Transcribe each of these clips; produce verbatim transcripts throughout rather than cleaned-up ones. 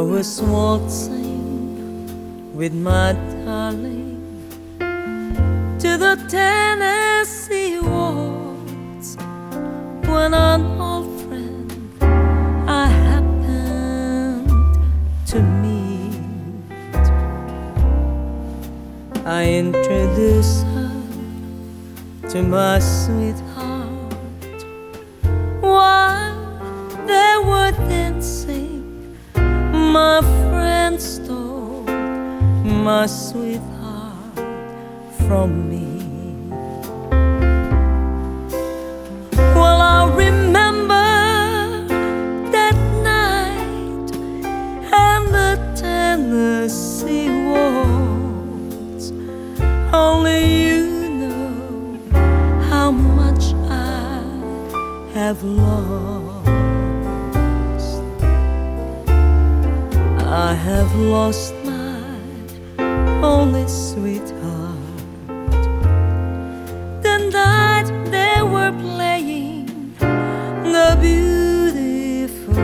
was waltzing with my darling to the Tennessee waltz when an old friend I happened to meet. I introduced her to my sweetheart while they were dancing. My friend stole my sweetheart from me. Well, I remember that night and the Tennessee waltz. Only you know how much I have lost. I have lost my only sweetheart. The night they were playing the beautiful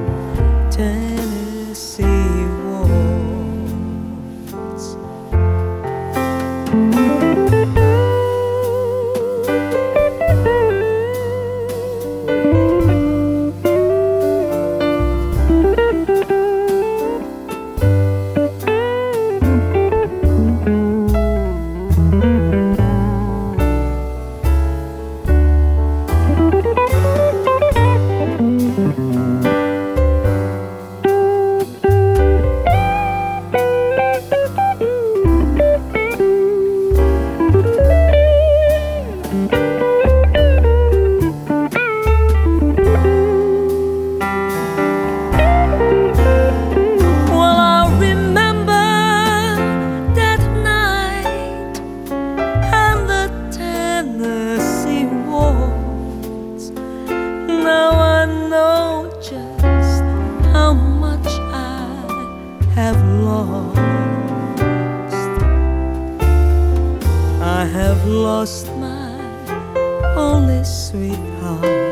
Tennessee waltz. Have lost. I have lost my only sweetheart.